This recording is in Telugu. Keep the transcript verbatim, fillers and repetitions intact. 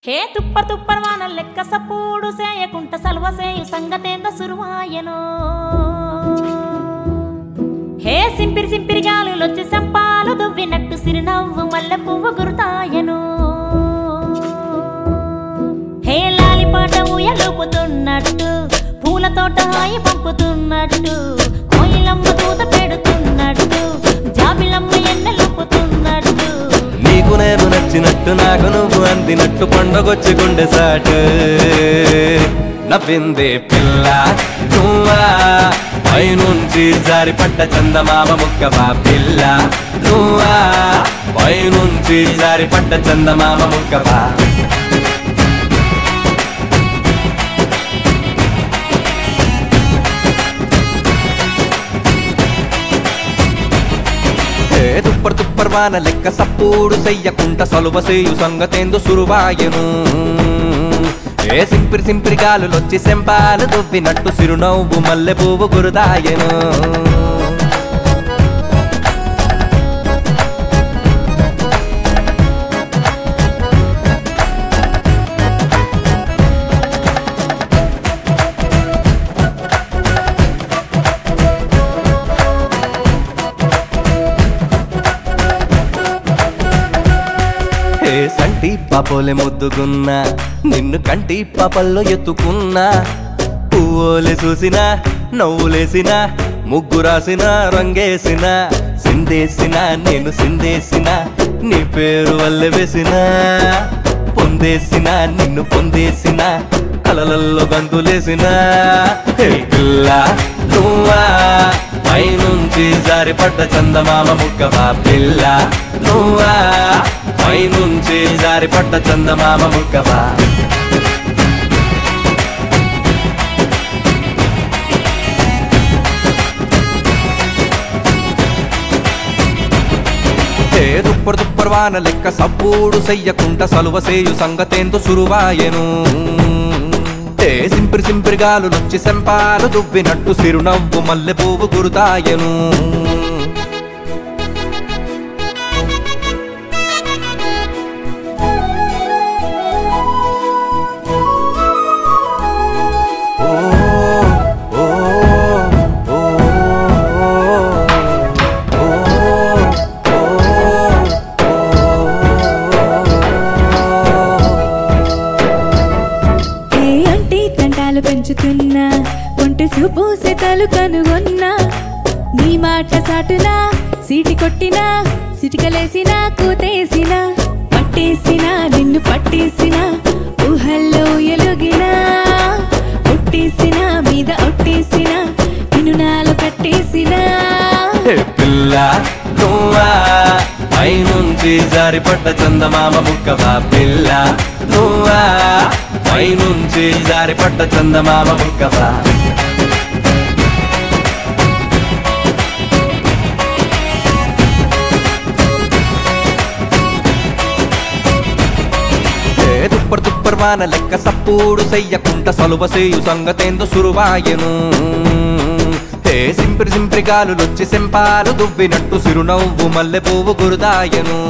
హే తుప్పర్ తుప్పర్ వాన లెక్క సప్పుడు సేయకుంట సల్వసేయు సంగతేంద సురువాయను. హే సింపిరి సింపిరి గాలులొచ్చి సంపాలు దువ్వినట్టు సిరినవ్వు మల్లె పువ్వు గురుతాయను. హే లాలిపాట ఊయలుపుతున్నట్టు పూల తోట హాయి పంపుతున్నట్టు కోయిలమ్మ తూత పెడుతున్నట్టు జాబిలమ్మ ఎన్నెలుపుతున్నట్టు నీకు నేను నచ్చినట్టు నాకు నువ్వు అందినట్టు పండగొచ్చి గుండె సాటు నవ్విందే పిల్ల నువ్వా పైనుంచి జారిపడ్డ చందమామ ముక్కవా పిల్ల నువ్వా పైనుంచి జారిపడ్డ చందమామ ముక్కవా తుప్పర్ తుప్పర్ వాన లెక్క సప్పుడు చెయ్యకుంట సలువసేయు సంగతేందు సురువాయను. ఏ సింపిరి సింపిరి గాలులొచ్చి సెంపాలు దువ్వినట్టు సిరునవ్వు మల్లె పువ్వు గురుదాయను. సంటి పాపోలే ముద్దుకున్నా నిన్ను కంటి పాపల్లో ఎత్తుకున్నా పువ్వులే చూసినా నవ్వులేసిన ముగ్గు రాసిన రంగేసిన సిందేసిన నేను సిందేసిన నీ పేరు వల్లె వేసిన పొందేసిన నిన్ను పొందేసిన కలలల్లో గంతులేసిన పిల్ల నువ్వా పైనుంచి జారిపడ్డ చందమామ ముక్కవా పిల్ల నువ్వా పైనుంచి జారిపడ్డ చందమామ ముక్కవా దుప్పర్ దుప్పర్ వాన లెక్క సప్పుడు చెయ్యకుంట సలువసేయు సంగతేందు సురువాయను. ఏ సింపిరి సింపిరి గాలులొచ్చి సెంపాలు దువ్వినట్టు సిరునవ్వు మల్లె పువ్వు గురుతాయను. పెంచుతున్నా ఒంటి చూపు సెతలు కనుగొన్నా నీ మాట సాటునా సీటి కొట్టినా సిటికలేసినా కూతేసినా పట్టేసినా నిన్ను పట్టేసినా ఊహల్లో ఎలుగినా ఒట్టేసినా మీద ఒట్టేసినా నిన్ను నాలో కట్టేసినా పిల్ల నువ్వా పైనుంచి జారిపడ్డ చందమామ ముక్కవా పిల్ల నువ్వా పైనుంచి జారిపడ్డ చందమామ ముక్కవా దుప్పర్ దుప్పర్ వాన లెక్క సప్పుడు చెయ్యకుంట సలువసేయు సంగతేందు సురువాయను. ఏ సింపిరి సింపిరి గాలులొచ్చి సెంపాలు దువ్వినట్టు సిరునవ్వు మల్లె పువ్వు గురుదాయను.